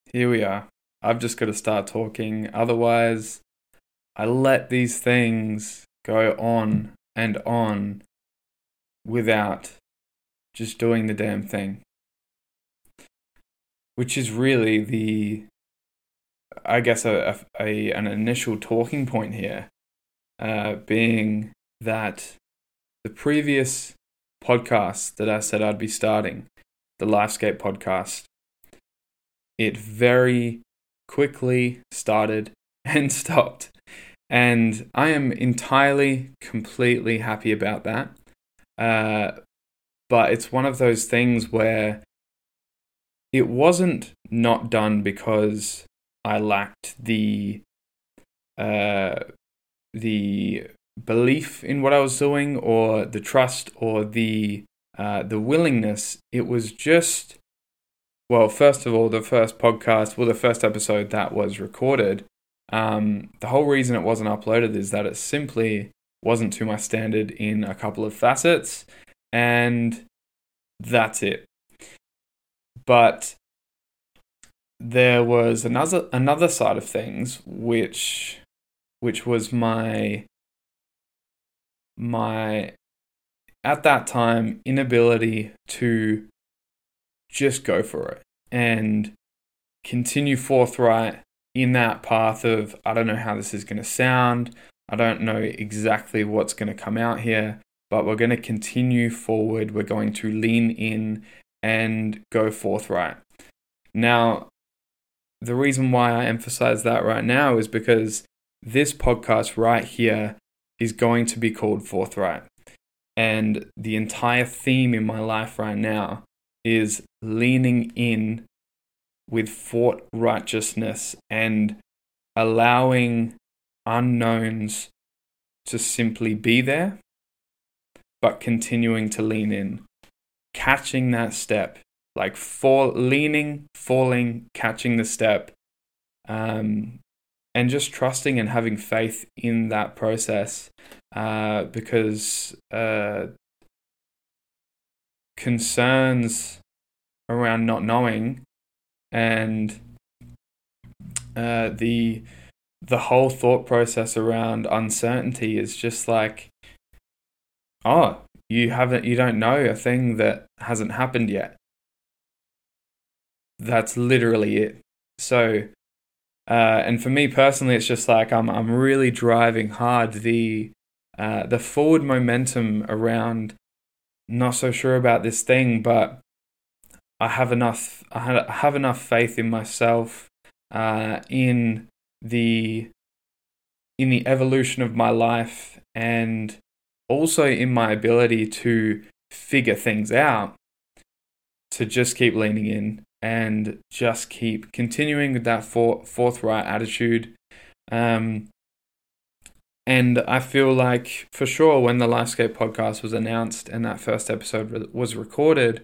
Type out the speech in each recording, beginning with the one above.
here we are. I've just got to start talking. Otherwise, I let these things go on and on without just doing the damn thing. Which is really I guess, an initial talking point here, being that the previous podcast that I said I'd be starting, the Lifescape podcast, it very quickly started and stopped. And I am entirely, completely happy about that. But it's one of those things where it wasn't not done because I lacked the belief in what I was doing, or the trust, or the willingness. It was just, well, first of all, the first episode that was recorded, the whole reason it wasn't uploaded is that it simply wasn't to my standard in a couple of facets, and that's it. But there was another side of things, which was my at that time inability to just go for it and continue forthright in that path of, I don't know how this is going to sound, I don't know exactly what's going to come out here, but we're going to continue forward, we're going to lean in and go forthright. Now, the reason why I emphasize that right now is because this podcast right here is going to be called Forthright. And the entire theme in my life right now is leaning in with forthrighteousness and allowing unknowns to simply be there, but continuing to lean in, catching that step, like leaning, falling, catching the step, and just trusting and having faith in that process, because concerns around not knowing and the whole thought process around uncertainty is just like, oh, you don't know a thing that hasn't happened yet. That's literally it. So, and for me personally, it's just like I'm really driving hard the forward momentum around not so sure about this thing, but I have enough faith in myself, in the evolution of my life, and also in my ability to figure things out, to just keep leaning in and just keep continuing with that forthright attitude. And I feel like, for sure, when the Lifescape podcast was announced and that first episode was recorded,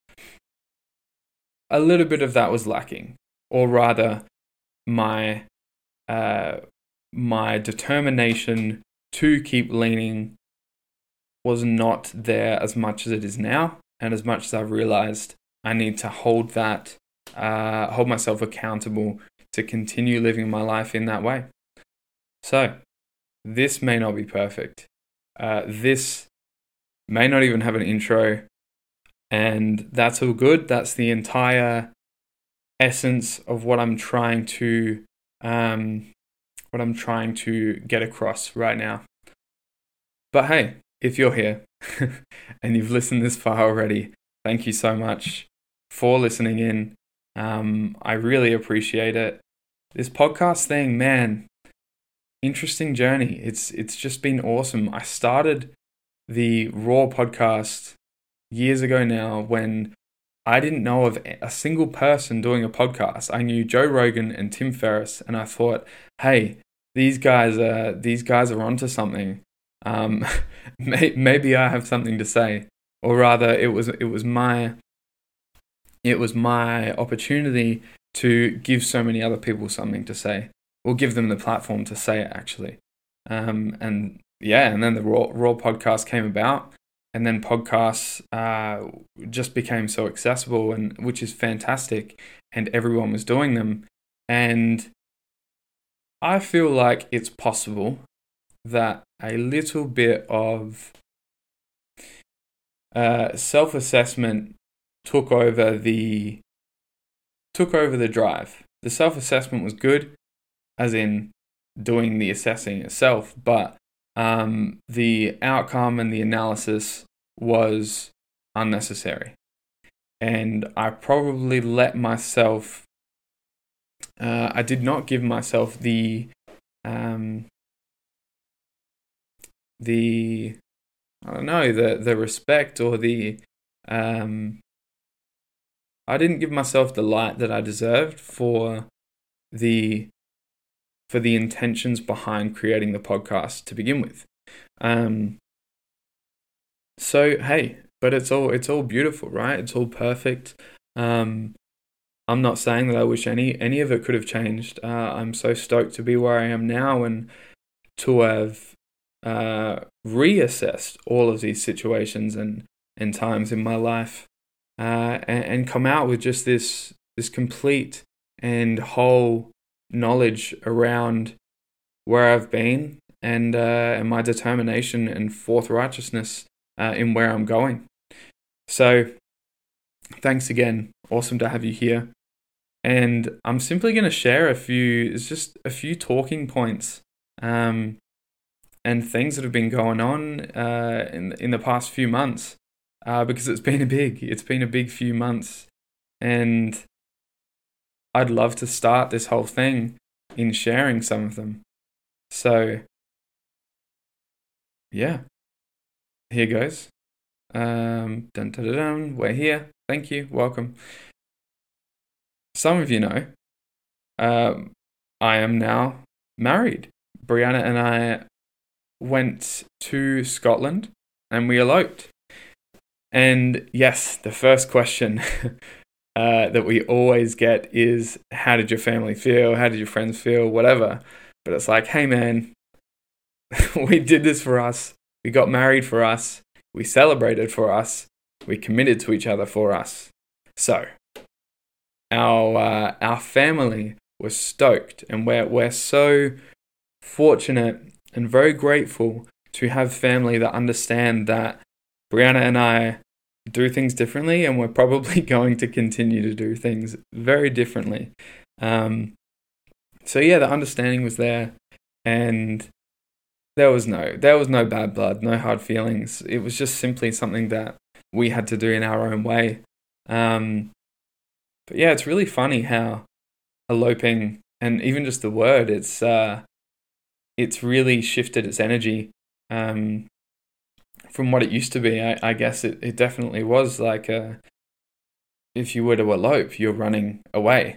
a little bit of that was lacking, or rather, my determination to keep leaning was not there as much as it is now, and as much as I've realized I need to hold myself accountable to continue living my life in that way. So, this may not be perfect. This may not even have an intro, and that's all good. That's the entire essence of what I'm trying to get across right now. But hey, if you're here and you've listened this far already, thank you so much for listening in. I really appreciate it. This podcast thing, man, interesting journey. It's just been awesome. I started the Raw podcast years ago now, when I didn't know of a single person doing a podcast. I knew Joe Rogan and Tim Ferriss, and I thought, hey, these guys are onto something. Maybe I have something to say, or rather, it was my opportunity to give so many other people something to say, or give them the platform to say it, actually. And then the Raw podcast came about, and then podcasts just became so accessible, and which is fantastic, and everyone was doing them. And I feel like it's possible that a little bit of self-assessment took over the drive. The self-assessment was good, as in doing the assessing itself, but the outcome and the analysis was unnecessary. And I probably let myself, I did not give myself the respect, or I didn't give myself the light that I deserved for the intentions behind creating the podcast to begin with. So hey, but it's all beautiful, right? It's all perfect. I'm not saying that I wish any of it could have changed. I'm so stoked to be where I am now, and to have reassessed all of these situations and times in my life, and come out with just this complete and whole knowledge around where I've been, and my determination and forthrighteousness in where I'm going. So thanks again. Awesome to have you here. And I'm simply going to share a few talking points and things that have been going on in the past few months, because it's been a big few months, and I'd love to start this whole thing in sharing some of them. So yeah, here goes. Dun, dun, dun, dun. We're here. Thank you. Welcome. Some of you know, I am now married. Brianna and I went to Scotland and we eloped. And yes, the first question that we always get is, how did your family feel? How did your friends feel? Whatever. But it's like, hey man, we did this for us. We got married for us. We celebrated for us. We committed to each other for us. So our family was stoked, and we're so fortunate and very grateful to have family that understand that Brianna and I do things differently, and we're probably going to continue to do things very differently. So yeah, the understanding was there, and there was no bad blood, no hard feelings. It was just simply something that we had to do in our own way. But yeah, it's really funny how eloping, and even just the word, it's really shifted its energy from what it used to be. I guess it definitely was like, if you were to elope, you're running away.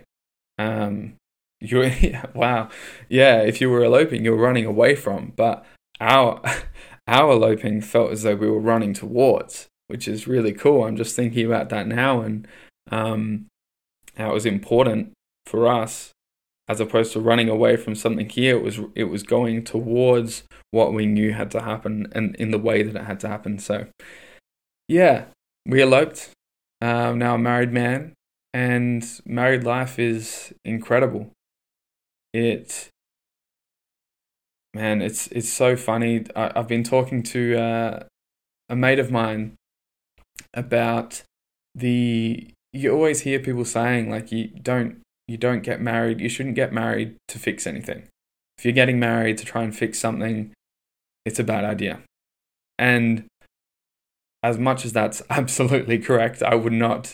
Wow. Yeah, if you were eloping, you're running away from. But our eloping felt as though we were running towards, which is really cool. I'm just thinking about that now, and how it was important for us, as opposed to running away from something here. It was going towards what we knew had to happen, and in the way that it had to happen. So yeah, we eloped. Now a married man, and married life is incredible. It's so funny. I've been talking to a mate of mine about you always hear people saying, like, you don't get married, you shouldn't get married to fix anything. If you're getting married to try and fix something, it's a bad idea. And as much as that's absolutely correct, I would not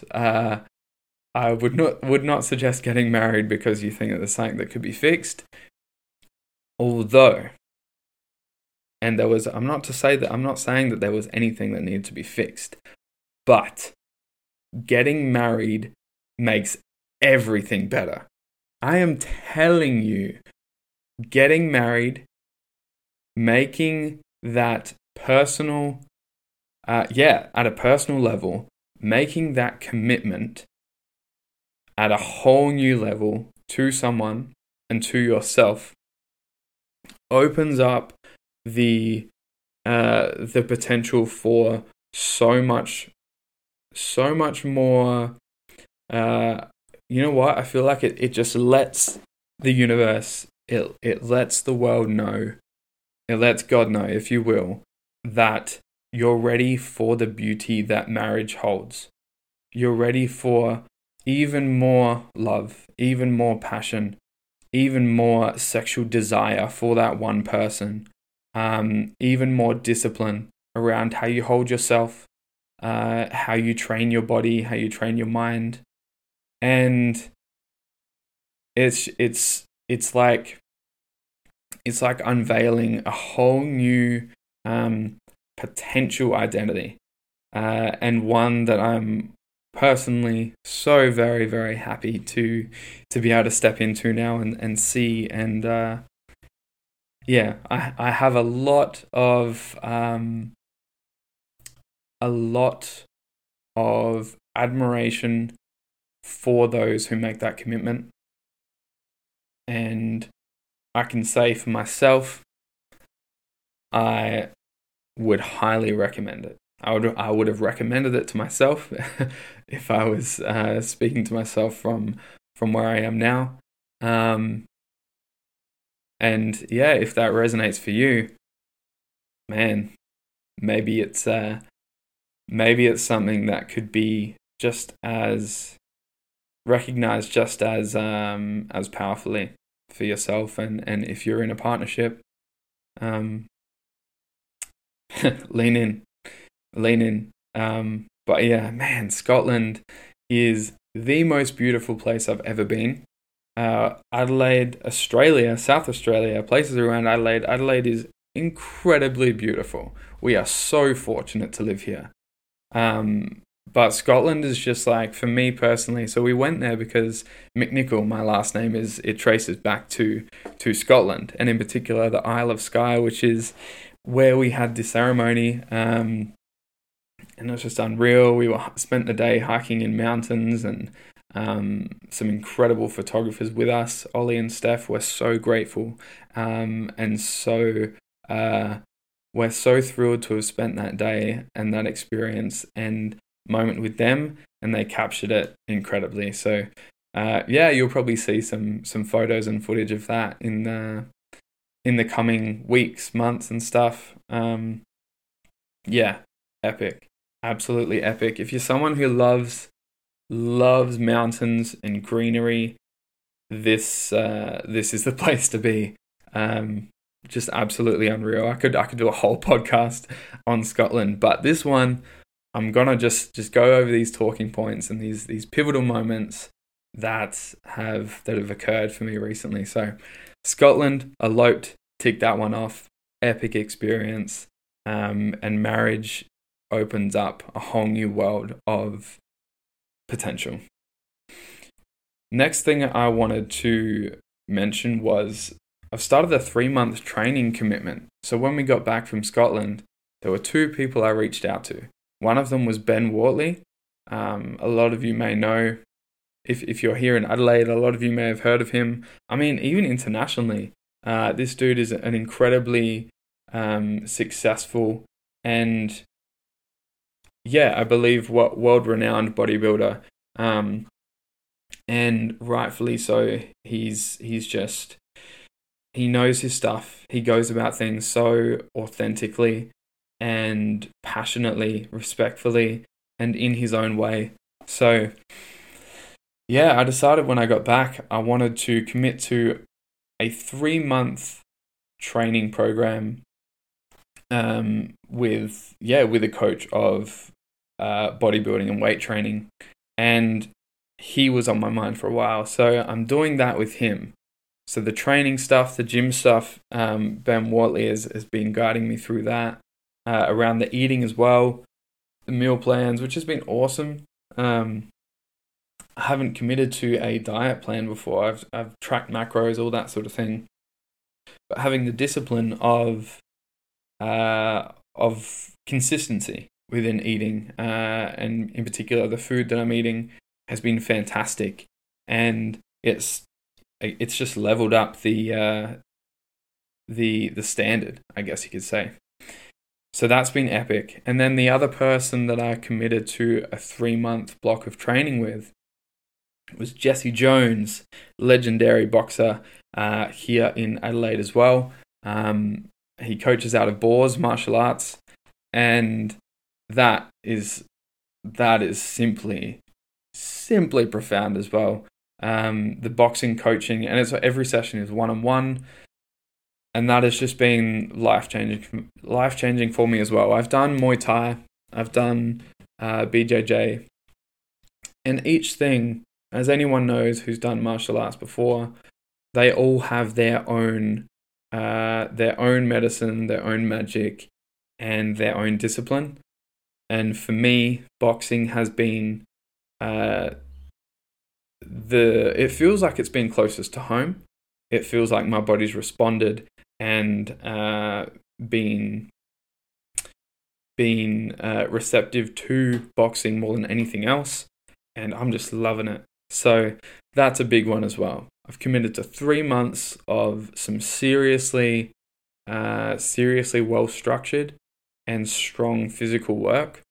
suggest getting married because you think that there's something that could be fixed. Although, and I'm not saying that there was anything that needed to be fixed, but getting married makes everything better. I am telling you, getting married, making that personal, at a personal level, making that commitment at a whole new level to someone and to yourself opens up the potential for so much more. You know what? I feel like it just lets the universe, it lets the world know, it lets God know, if you will, that you're ready for the beauty that marriage holds. You're ready for even more love, even more passion, even more sexual desire for that one person, even more discipline around how you hold yourself, how you train your body, how you train your mind. And it's like unveiling a whole new potential identity, and one that I'm personally so very, very happy to be able to step into now and see. And yeah, I have a lot of admiration for those who make that commitment. And I can say for myself, I would highly recommend it. I would have recommended it to myself if I was speaking to myself from where I am now. And yeah, if that resonates for you, man, maybe it's something that could be just as recognized, just as powerfully for yourself. And if you're in a partnership, lean in. But yeah, man, Scotland is the most beautiful place I've ever been. Adelaide, Australia, South Australia, places around Adelaide. Adelaide is incredibly beautiful. We are so fortunate to live here. But Scotland is just like, for me personally, so we went there because McNichol, my last name, it traces back to Scotland, and in particular the Isle of Skye, which is where we had the ceremony. And it was just unreal. We spent the day hiking in mountains, and some incredible photographers with us. Ollie and Steph, we're so grateful, and so we're so thrilled to have spent that day and that experience and moment with them, and they captured it incredibly. So yeah, you'll probably see some photos and footage of that in the coming weeks, months, and stuff. Yeah, epic. Absolutely epic. If you're someone who loves mountains and greenery, this is the place to be. Just absolutely unreal. I could do a whole podcast on Scotland, but this one I'm gonna just go over these talking points and these pivotal moments that have occurred for me recently. So Scotland, eloped, tick that one off. Epic experience, and marriage opens up a whole new world of potential. Next thing I wanted to mention was I've started a 3-month training commitment. So when we got back from Scotland, there were 2 people I reached out to. One of them was Ben Wortley. A lot of you may know, if you're here in Adelaide, a lot of you may have heard of him. I mean, even internationally, this dude is an incredibly successful and, yeah, I believe world-renowned bodybuilder. And rightfully so. He knows his stuff. He goes about things so authentically and passionately, respectfully, and in his own way. So yeah, I decided when I got back, I wanted to commit to a 3-month training program with a coach of bodybuilding and weight training. And he was on my mind for a while. So I'm doing that with him. So the training stuff, the gym stuff, Ben Wortley has been guiding me through that, around the eating as well, the meal plans, which has been awesome. I haven't committed to a diet plan before. I've tracked macros, all that sort of thing. But having the discipline of consistency within eating, and in particular the food that I'm eating, has been fantastic, and it's just leveled up the standard, I guess you could say. So that's been epic. And then the other person that I committed to a 3-month block of training with was Jesse Jones, legendary boxer here in Adelaide as well. He coaches out of Boars Martial Arts, and that is simply profound as well. The boxing coaching, and it's every session is one-on-one, and that has just been life-changing for me as well. I've done Muay Thai, I've done BJJ, and each thing, as anyone knows who's done martial arts before, they all have their own medicine, their own magic, and their own discipline. And for me, boxing has been it feels like it's been closest to home. It feels like my body's responded and been receptive to boxing more than anything else, and I'm just loving it. So that's a big one as well. I've committed to 3 months of some seriously well structured and strong physical work,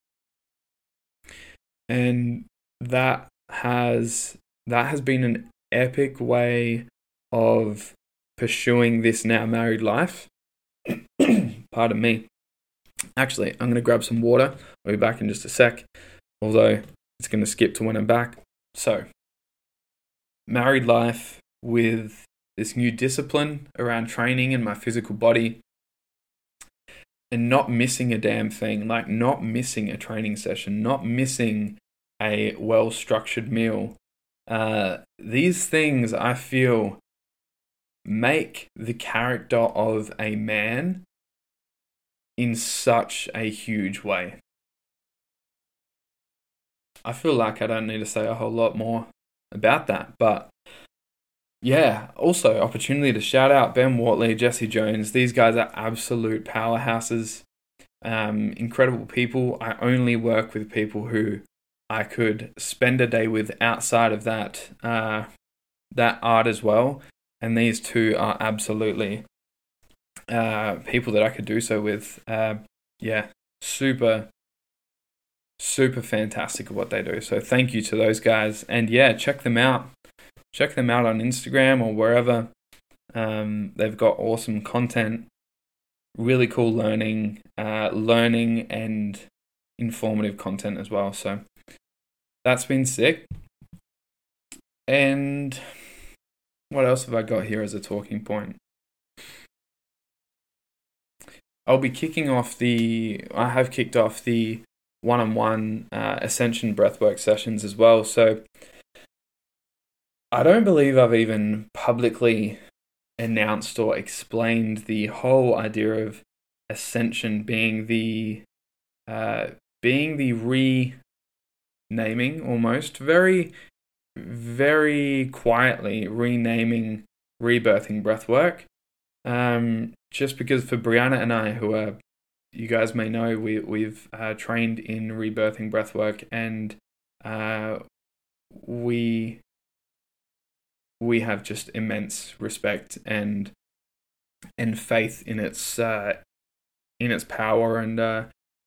and that has been an epic way of pursuing this now married life. Pardon me. Actually, I'm going to grab some water. I'll be back in just a sec, although it's going to skip to when I'm back. So, married life with this new discipline around training and my physical body, and not missing a damn thing, like not missing a training session, not missing a well-structured meal. These things, I feel, make the character of a man in such a huge way. I feel like I don't need to say a whole lot more about that, but yeah, also opportunity to shout out Ben Wortley, Jesse Jones. These guys are absolute powerhouses, incredible people. I only work with people who I could spend a day with outside of that art as well. And these two are absolutely people that I could do so with. Super fantastic at what they do. So thank you to those guys. And yeah, check them out. Check them out on Instagram or wherever. They've got awesome content, really cool learning and informative content as well. So that's been sick. And what else have I got here as a talking point? I have kicked off the one-on-one Ascension breathwork sessions as well. So I don't believe I've even publicly announced or explained the whole idea of Ascension being the renaming, almost very, very quietly renaming rebirthing breathwork. Just because for Brianna and I, who are, you guys may know, we've trained in rebirthing breathwork, and we have just immense respect and faith in its power and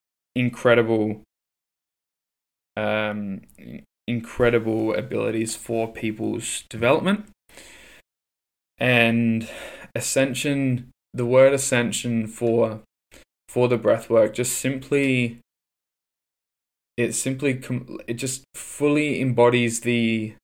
incredible abilities for people's development. And ascension, the word ascension for the breathwork just simply fully embodies the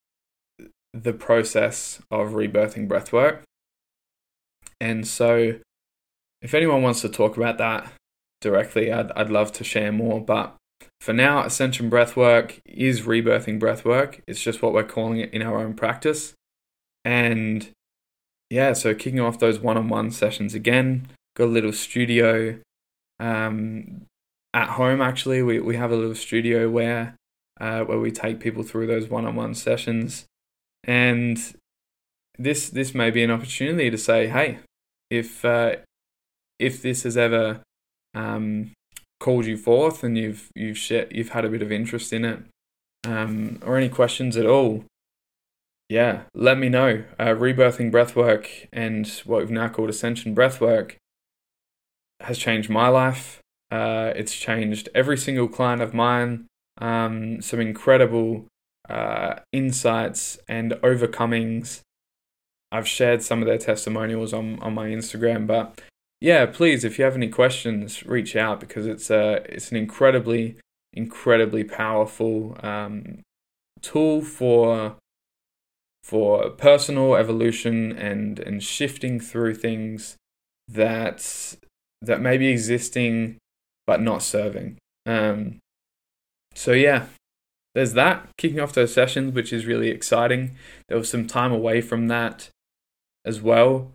process of rebirthing breathwork. And so if anyone wants to talk about that directly, I'd love to share more. But for now, Ascension Breathwork is rebirthing breathwork. It's just what we're calling it in our own practice. And yeah, so kicking off those one-on-one sessions again. Got a little studio at home. Actually, we have a little studio where we take people through those one-on-one sessions. And this may be an opportunity to say, hey, if this has ever called you forth and you've had a bit of interest in it, or any questions at all, yeah, let me know. Rebirthing breathwork and what we've now called Ascension Breathwork has changed my life. It's changed every single client of mine. Some incredible insights and overcomings. I've shared some of their testimonials on my Instagram, but yeah, please, if you have any questions, reach out, because it's an incredibly powerful tool for personal evolution and shifting through things that may be existing but not serving. So yeah, there's that, kicking off those sessions, which is really exciting. There was some time away from that as well,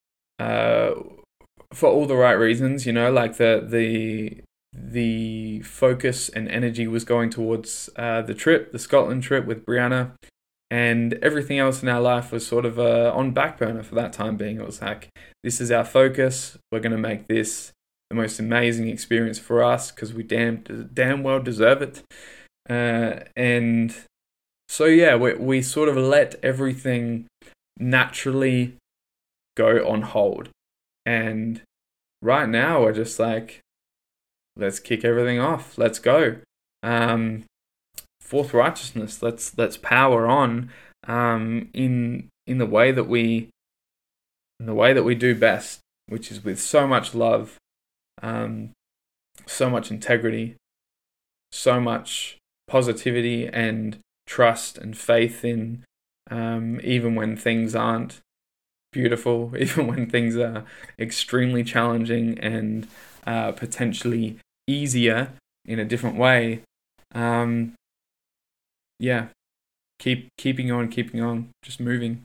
for all the right reasons, like the focus and energy was going towards the Scotland trip with Brianna, and everything else in our life was sort of on back burner for that time being. It was like, this is our focus. We're going to make this the most amazing experience for us, because we damn well deserve it. And so yeah, we sort of let everything naturally go on hold. And right now we're just like, let's kick everything off. Let's go. Fourth righteousness. Let's power on in the way that we do best, which is with so much love, so much integrity, so much positivity and trust and faith in, even when things aren't beautiful, even when things are extremely challenging and potentially easier in a different way. Yeah, keeping on, just moving.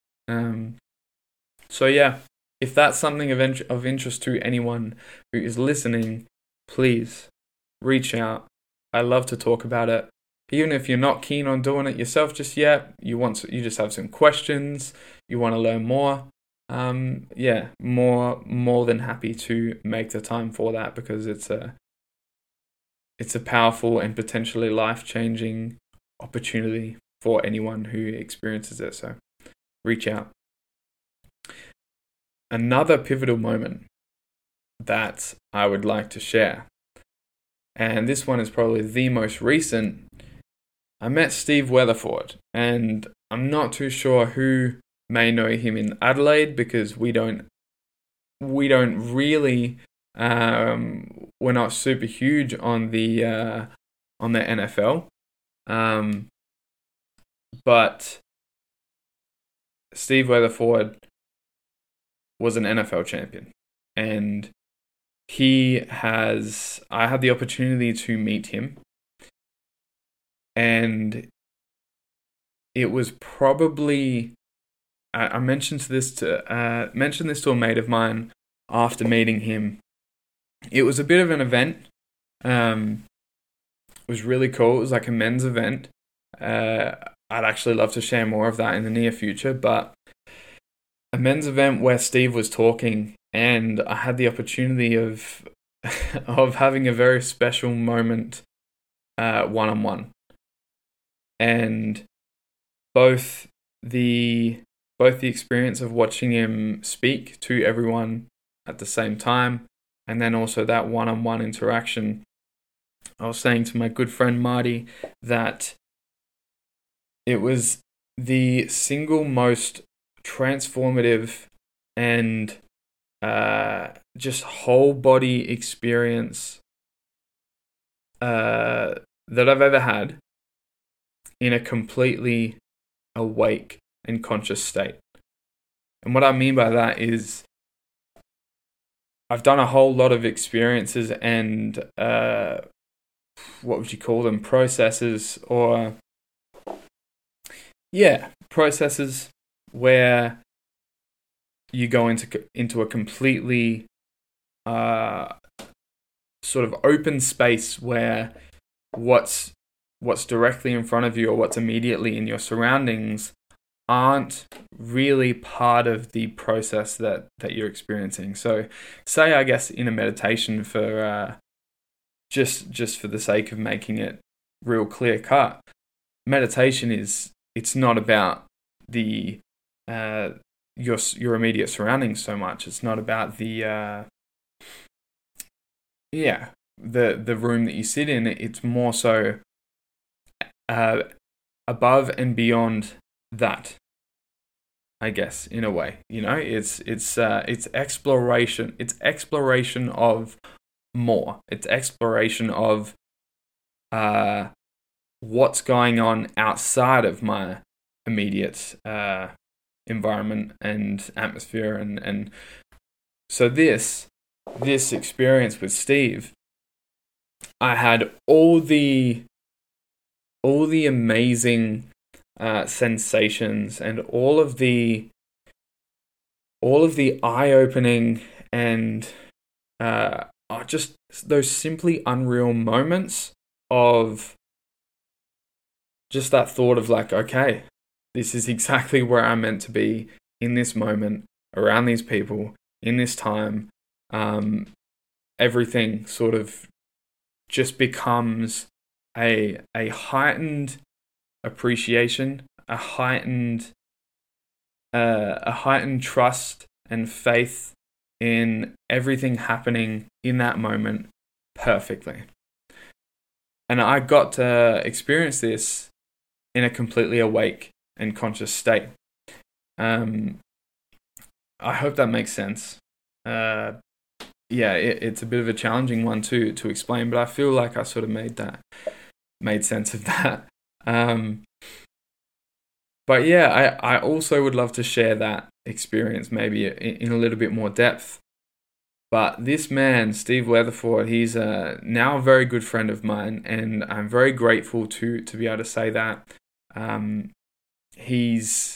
So yeah, if that's something of interest to anyone who is listening, please reach out. I love to talk about it. Even if you're not keen on doing it yourself just yet, you just have some questions, you want to learn more. Yeah, more than happy to make the time for that, because it's a powerful and potentially life-changing opportunity for anyone who experiences it. So reach out. Another pivotal moment that I would like to share, and this one is probably the most recent. I met Steve Weatherford, and I'm not too sure who may know him in Adelaide, because we don't really, we're not super huge on the NFL. But Steve Weatherford was an NFL champion, and I had the opportunity to meet him, and it was probably, I mentioned this to a mate of mine after meeting him. It was a bit of an event. It was really cool. It was like a men's event. I'd actually love to share more of that in the near future, but a men's event where Steve was talking, and I had the opportunity of having a very special moment one-on-one. And both the experience of watching him speak to everyone at the same time, and then also that one-on-one interaction. I was saying to my good friend Marty that it was the single most transformative and just whole body experience that I've ever had in a completely awake and conscious state. And what I mean by that is, I've done a whole lot of experiences and what would you call them? Processes, or processes where you go into a completely sort of open space where what's directly in front of you or what's immediately in your surroundings aren't really part of the process that you're experiencing. So say, I guess, in a meditation, for just for the sake of making it real clear cut, meditation it's not about the your immediate surroundings so much. It's not about the yeah, the room that you sit in, it's more so uh, above and beyond that, I guess, in a way. It's exploration. It's exploration of more. It's exploration of uh, what's going on outside of my immediate environment and atmosphere, and so this experience with Steve, I had all the amazing sensations and all of the eye-opening and just those simply unreal moments of just that thought of like, okay, this is exactly where I'm meant to be in this moment, around these people, in this time. Everything sort of just becomes a heightened appreciation, a heightened trust and faith in everything happening in that moment perfectly. And I got to experience this in a completely awake and conscious state. I hope that makes sense. It's a bit of a challenging one to explain, but I feel like I sort of made sense of that. But yeah, I also would love to share that experience maybe in a little bit more depth. But this man, Steve Weatherford, he's now a very good friend of mine, and I'm very grateful to be able to say that. He's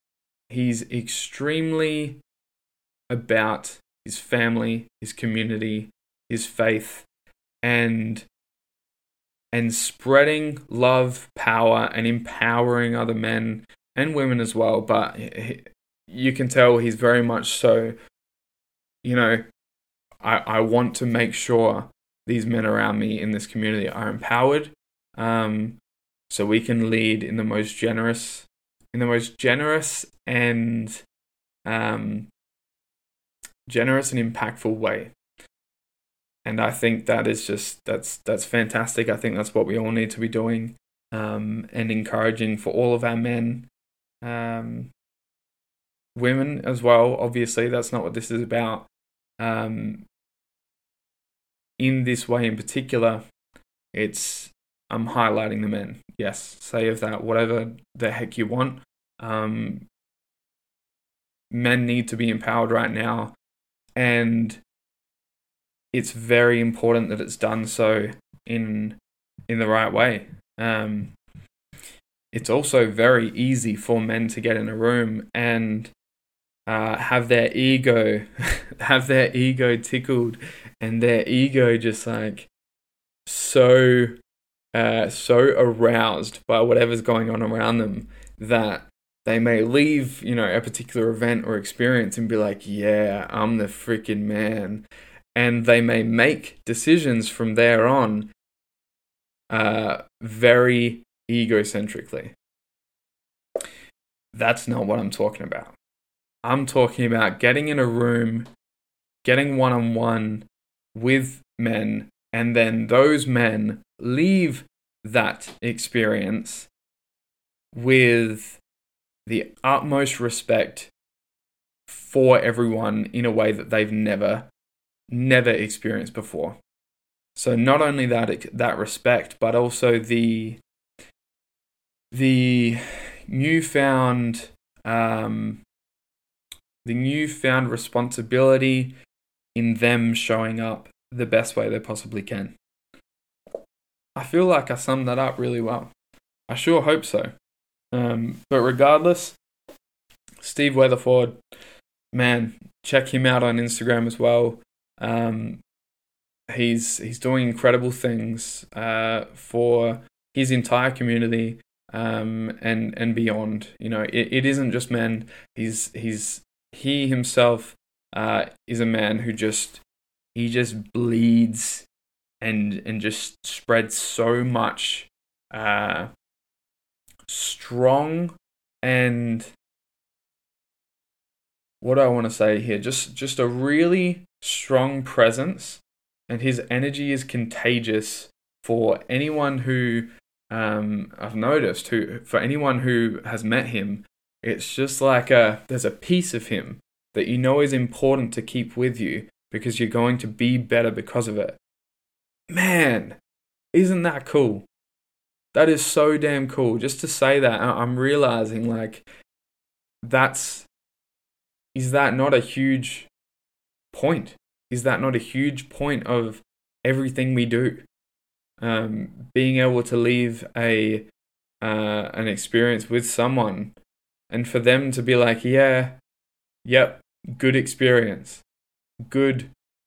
extremely about his family, his community, his faith, and spreading love, power, and empowering other men and women as well. But you can tell he's very much so, I want to make sure these men around me in this community are empowered, so we can lead in the most generous and generous and impactful way. And I think that is that's fantastic. I think that's what we all need to be doing, and encouraging for all of our men, women as well. Obviously, that's not what this is about. In this way in particular, I'm highlighting the men. Yes, say of that whatever the heck you want. Men need to be empowered right now, and it's very important that it's done so in the right way. It's also very easy for men to get in a room and have their ego tickled, and their ego just like so aroused by whatever's going on around them that they may leave, a particular event or experience and be like, yeah, I'm the freaking man. And they may make decisions from there on very egocentrically. That's not what I'm talking about. I'm talking about getting in a room, getting one-on-one with men, and then those men leave that experience with the utmost respect for everyone in a way that they've never experienced before. So not only that respect, but also the newfound responsibility in them showing up the best way they possibly can. I feel like I summed that up really well. I sure hope so. But regardless, Steve Weatherford, man, check him out on Instagram as well. He's doing incredible things for his entire community, and beyond. It isn't just men. He himself is a man who just bleeds and just spreads so much strong, and what do I want to say here? Just a really strong presence and his energy is contagious for anyone who I've noticed, for anyone who has met him. It's just like there's a piece of him that you know is important to keep with you because you're going to be better because of it. Man, isn't that cool? That is so damn cool. Just to say that, I'm realizing like is that not a huge point? Is that not a huge point of everything we do? Being able to leave an experience with someone, and for them to be like, yeah, yep, good experience, good.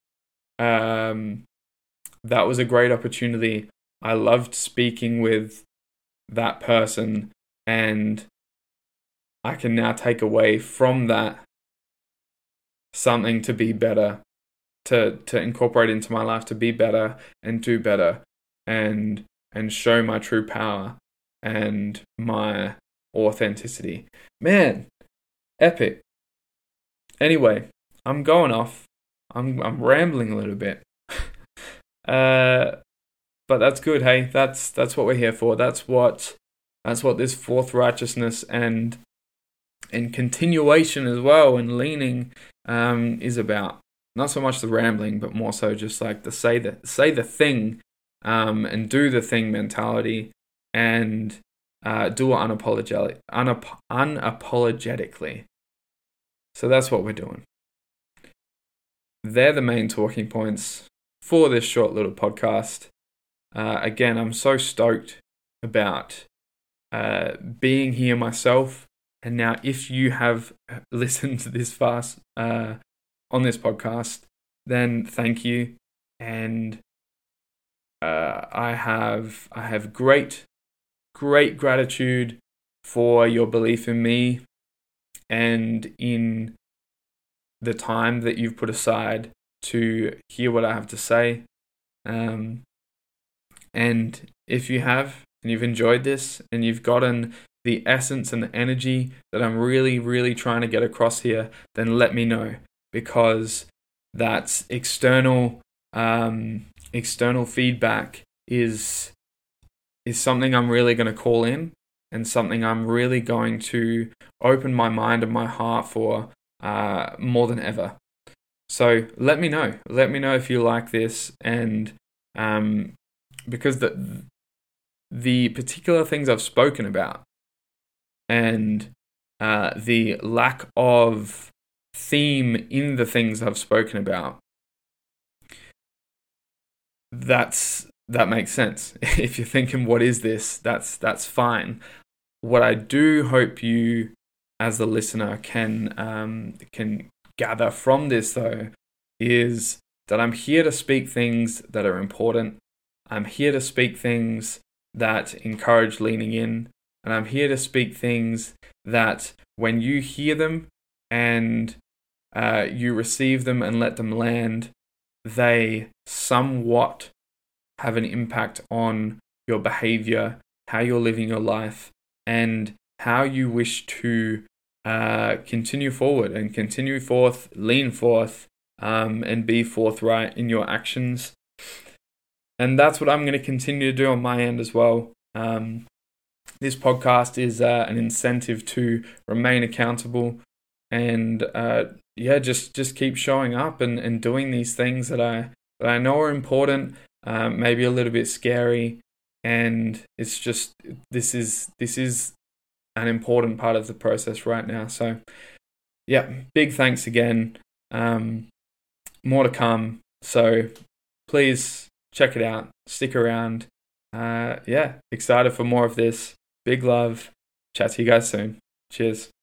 That was a great opportunity. I loved speaking with that person, and I can now take away from that something to be better, to incorporate into my life, to be better and do better, and show my true power and my authenticity. Man, epic. Anyway, I'm going off. I'm rambling a little bit. But that's good, hey. That's what we're here for. That's what this fourth righteousness and continuation as well, and leaning is about. Not so much the rambling, but more so just like the say the thing and do the thing mentality, and do it unapologetically. So that's what we're doing. They're the main talking points for this short little podcast. Again, I'm so stoked about being here myself. And now, if you have listened to this fast on this podcast, then thank you. And I have great gratitude for your belief in me and in the time that you've put aside to hear what I have to say. And if you have, and you've enjoyed this, and you've gotten the essence and the energy that I'm really, really trying to get across here, then let me know, because that's external feedback is something I'm really going to call in, and something I'm really going to open my mind and my heart for more than ever. So let me know. Let me know if you like this, and because the particular things I've spoken about, and the lack of theme in the things I've spoken about, that makes sense. If you're thinking, what is this? That's fine. What I do hope you, as the listener, can gather from this, though, is that I'm here to speak things that are important. I'm here to speak things that encourage leaning in. And I'm here to speak things that when you hear them and you receive them and let them land, they somewhat have an impact on your behavior, how you're living your life, and how you wish to continue forward and continue forth, lean forth, and be forthright in your actions. And that's what I'm going to continue to do on my end as well. This podcast is an incentive to remain accountable, and just keep showing up and doing these things that I know are important, maybe a little bit scary, and it's just this is an important part of the process right now. So yeah, big thanks again. More to come, so please check it out, stick around. Excited for more of this. Big love. Chat to you guys soon. Cheers.